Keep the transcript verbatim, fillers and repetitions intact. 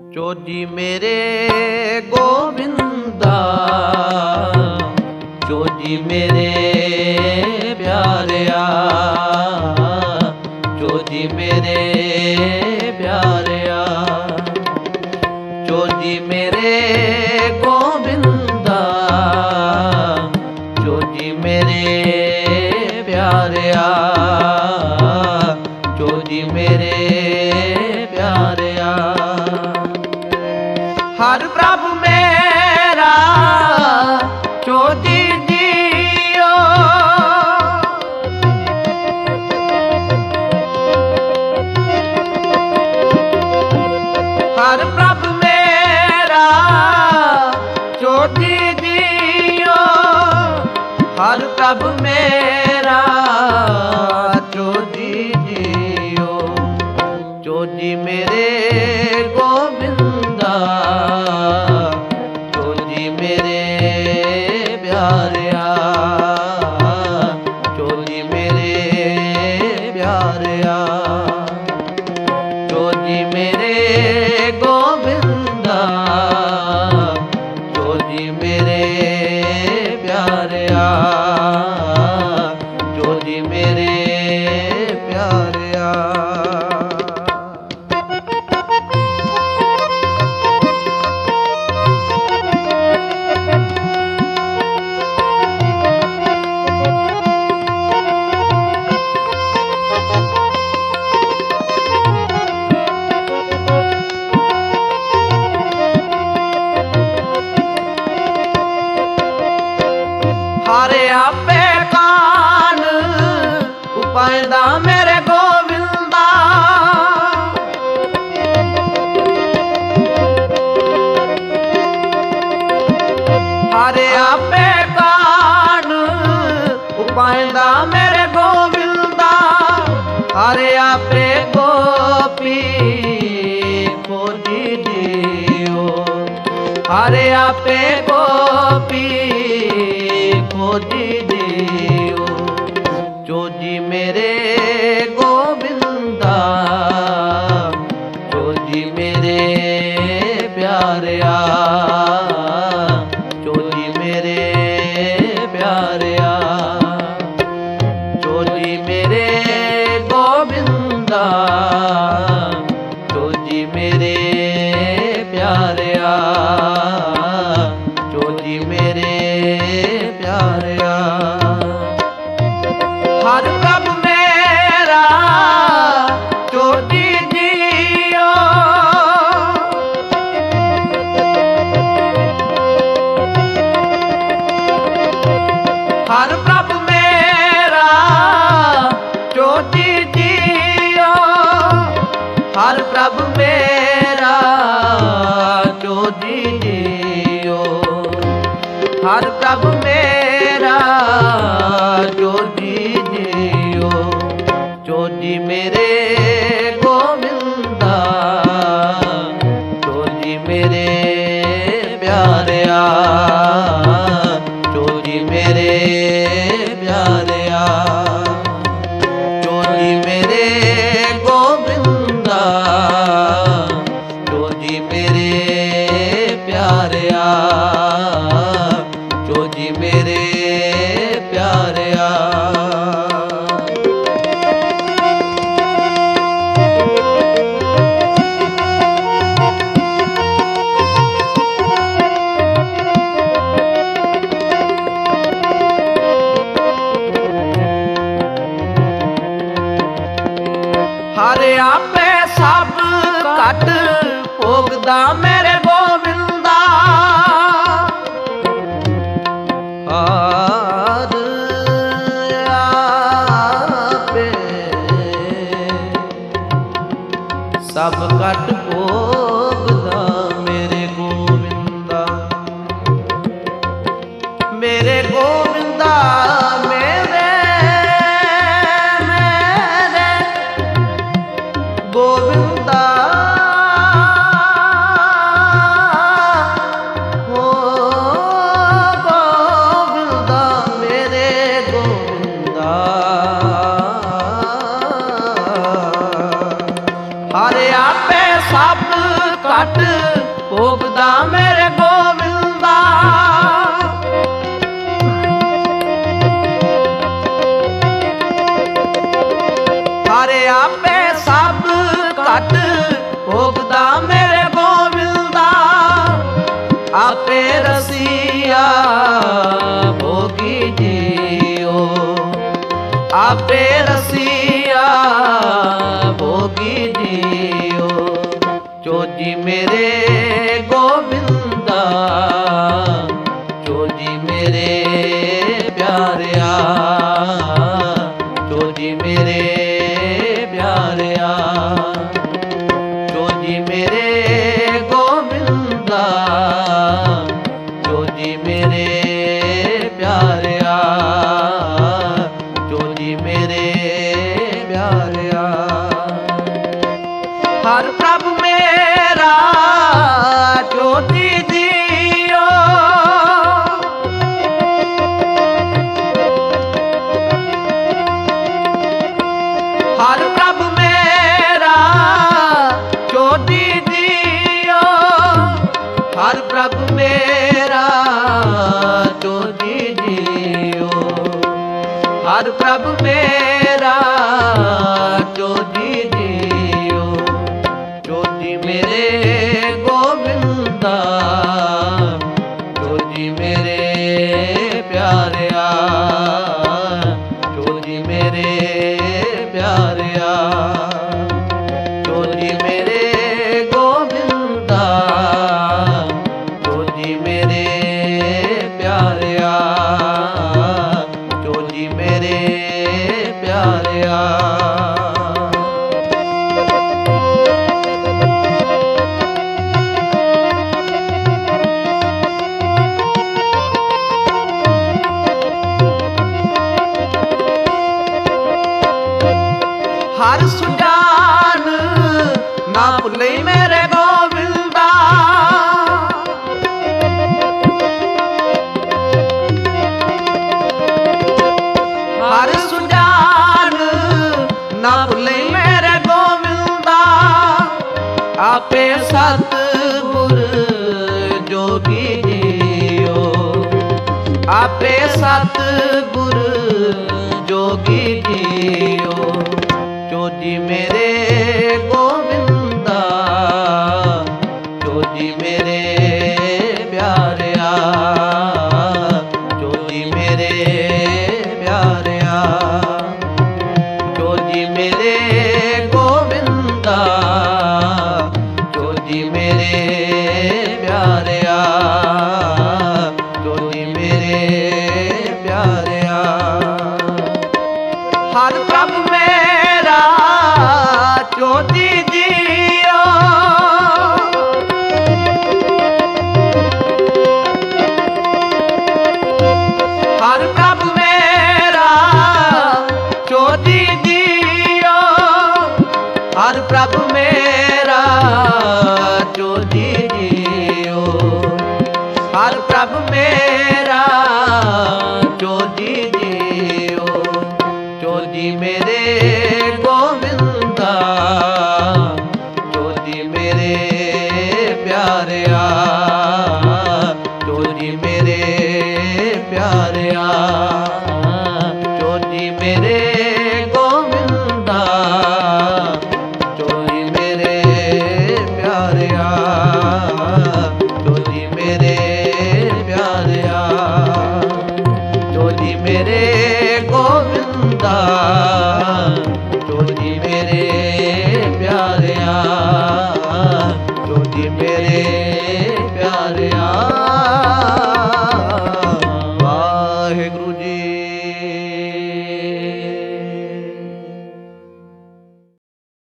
ਚੋਜੀ ਮੇਰੇ ਗੋਬਿੰਦਾ, ਚੋਜੀ ਮੇਰੇ ਪਿਆਰਿਆ, ਚੋਜੀ ਮੇਰੇ ਪਿਆਰਿਆ, ਚੋਜੀ ਮੇਰੇ ਗੋਬਿੰਦਾ, ਚੋਜੀ ਮੇਰੇ ਪਿਆਰਿਆ, ਚੋਜੀ ਮੇਰੇ ਪਿਆਰਿਆ। ਹਰ ਪ੍ਰਭ ਮੇਰਾ ਚੋਜੀ ਜੀਓ, ਹਰ ਪ੍ਰਭ ਮੇਰਾ ਚੋਜੀ ਜੀਓ, ਹਰ ਪ੍ਰਭ ਮੇਰਾ ਚੋਜੀ ਜੀਓ, ਚੋਜੀ ਮੇਰੇ ਗੋਬਿੰਦਾ, ਚੋਜੀ ਮੇਰੇ ਪਿਆਰਿਆ, ਚੋਜੀ ਮੇਰੇ ਪਿਆਰਿਆ, ਚੋਜੀ ਮੇਰੇ ਗੋਬਿੰਦਾ, ਚੋਜੀ ਮੇਰੇ ਪਿਆਰਿਆ, ਚੋਜੀ ਮੇਰੇ ਪਿਆਰਿਆ। ਹਾਰੇ ਆਪੇ ਕਾਨ ਉਪਾਇਦਾ ਮੇਰੇ ਗੋਬਿੰਦਾ, ਹਾਰੇ ਆਪੇ ਕਾਨ ਉਪਾਇਦਾ ਮੇਰੇ ਗੋਬਿੰਦਾ, ਹਾਰੇ ਆਪੇ ਗੋਪੀ ਖੋਜੀ ਦਿਓ, ਹਾਰੇ ਆਪੇ ਗੋਪੀ ਖੋਜੀ ਦਿਓ, ਚੋਜੀ ਮੇਰੇ ਗੋਬਿੰਦਾ, ਚੋਜੀ ਮੇਰੇ ਪਿਆਰਿਆ, ਚੋਜੀ ਮੇਰੇ ਪਿਆਰਿਆ, ਚੋਜੀ ਮੇਰੇ ਗੋਬਿੰਦਾ, ਚੋਜੀ ਮੇਰੇ ਪਿਆਰਿਆ, ਚੋਜੀ ਮੇਰੇ ਪਿਆਰਿਆ। ਹਰ ਪ੍ਰਭ ਮੇਰਾ ਚੋਜੀ ਜੀਓ, ਹਰ ਪ੍ਰਭ ਮੇਰਾ ਚੋਜੀ ਜੀਓ, ਹਰ ਪ੍ਰਭ ਮੇਰਾ ਚੋਜੀ ਜੀਓ, ਹਰ ਪ੍ਰਭ ਮੇਰਾ ਚੋਜੀ ਜੀਓ, ਚੋਜੀ ਮੇਰੇ ਗੋਬਿੰਦਾ, ਚੋਜੀ ਮੇਰੇ ਪਿਆਰਿਆ, ਚੋਜੀ ਮੇਰੇ ਪਿਆਰਿਆ, ਚੋਜੀ ਮੇਰੇ ਗੋਬਿੰਦਾ, ਚੋਜੀ ਮੇਰੇ ਪਿਆਰਿਆ, ਚੋਜੀ ਮੇਰੇ ਪਿਆਰਿਆ। ਹਾਰੇ ਆਪੇ ਸਭ ਘਟ ਭੋਗਦਾ ਮੇਰੇ ਗੋਬਿੰਦਾ, ਹਾਰ ਆਪੇ ਸਭ ਘਟ ਭੋਗਦਾ ਮੇਰੇ ਗੋਬਿੰਦਾ, ਮੇਰੇ ਗੋਬਿੰਦਾ ਮੇਰੇ ਮੇਰੇ ਗੋਬਿੰਦਾ, ਹੋ ਗੋਬਿੰਦਾ ਮੇਰੇ ਗੋਬਿੰਦਾ, ਹਰ ਆਪੇ ਸਭ ਘਟ ਭੋਗਦਾ ਮੇਰੇ ਗੋਬਿੰਦਾ। ਹਰ ਆਪੇ ਸਭ ਘਟ ਭੋਗਦਾ ਮੇਰੇ ਗੋਬਿੰਦਾ। ਆਪੇ ਰਸੀਆ ਭੋਗੀ ਜੀਓ, ਆਪੇ ਰਸੀਆ ਭੋਗੀ ਜੀਓ। ਚੋਜੀ ਮੇਰੇ ਗੋਬਿੰਦਾ, ਚੋਜੀ ਮੇਰੇ ਪਿਆਰਿਆ, ਚੋਜੀ ਮੇਰੇ ਪਿਆਰਿਆ। ਚੋਜੀ ਮੇਰੇ ਗੋਬਿੰਦਾ, ਚੋਜੀ ਮੇਰੇ ਪਿਆਰਿਆ, ਚੋਜੀ ਮੇਰੇ ਪਿਆਰਿਆ। ਹਰ ਪ੍ਰਭ ਮੇਰਾ ਚੋਜੀ ਜੀਓ, ਹਰ ਪ੍ਰਭ ਮੇਰਾ ਚੋਜੀ ਜੀਓ, ਹਰ ਪ੍ਰਭ ਮੇਰਾ ਚੋਜੀ ਜੀਓ, ਹਰ ਪ੍ਰਭ ਮੇਰਾ ਚੋਜੀ ਜੀਓ। ਚੋਜੀ ਮੇਰੇ ਗੋਬਿੰਦਾ, ਚੋਜੀ ਮੇਰੇ ਪਿਆਰਿਆ, ਚੋਜੀ ਮੇਰੇ ਪਿਆਰਿਆ। ਚੋਜੀ ਮੇਰੇ ਗੋਬਿੰਦਾ, ਚੋਜੀ ਮੇਰੇ ਪਿਆਰਿਆ, ਚੋਜੀ ਮੇਰੇ ਪਿਆਰਿਆ। ਹਰ ਸੁਜਾਨ ਨਾ ਭੁੱਲੇ ਮੇਰੇ ਗੋਬਿੰਦਾ। ਹਰ ਸੁਜਾਨ ਨਾ ਭੁੱਲੇ ਮੇਰੇ ਗੋਬਿੰਦਾ। ਆਪੇ ਸਤਿਗੁਰ ਜੋਗੀ ਜੀਓ, ਆਪੇ ਸਤਿਗੁਰ ਜੋਗੀ ਜੀਓ। ਚੋਜੀ ਮੇਰੇ ਗੋਬਿੰਦਾ, ਚੋਜੀ ਮੇਰੇ ਪਿਆਰਿਆ, ਚੋਜੀ ਮੇਰੇ ਪਿਆਰਿਆ। ਚੋਜੀ ਮੇਰੇ ਗੋਬਿੰਦਾ, ਚੋਜੀ ਮੇਰੇ ਪਿਆਰਿਆ, ਚੋਜੀ ਮੇਰੇ ਪਿਆਰਿਆ। ਹਰ ਪ੍ਰਭ ਮੇਰਾ ਚੋਜੀ ਜੀਓ, ਹਰ ਪ੍ਰਭ ਮੇਰਾ ਚੋਜੀ ਜੀਓ, ਹਰ ਪ੍ਰਭ ਮੇਰਾ ਚੋਜੀ ਜੀਓ, ਹਰ ਪ੍ਰਭ ਮੇਰਾ ਚੋਜੀ ਜੀਓ। ਚੋਜੀ ਮੇਰੇ ਗੋਬਿੰਦਾ, ਚੋਜੀ ਮੇਰੇ ਪਿਆਰਿਆ, ਚੋਜੀ ਮੇਰੇ ਪਿਆਰਿਆ। ਚੋਜੀ ਮੇਰੇ ਗੋਬਿੰਦਾ, ਚੋਜੀ ਮੇਰੇ ਪਿਆਰਿਆ, ਚੋਜੀ ਮੇਰੇ ਪਿਆਰਿਆ। ਚੋਜੀ ਮੇਰੇ ਗੋਬਿੰਦਾ,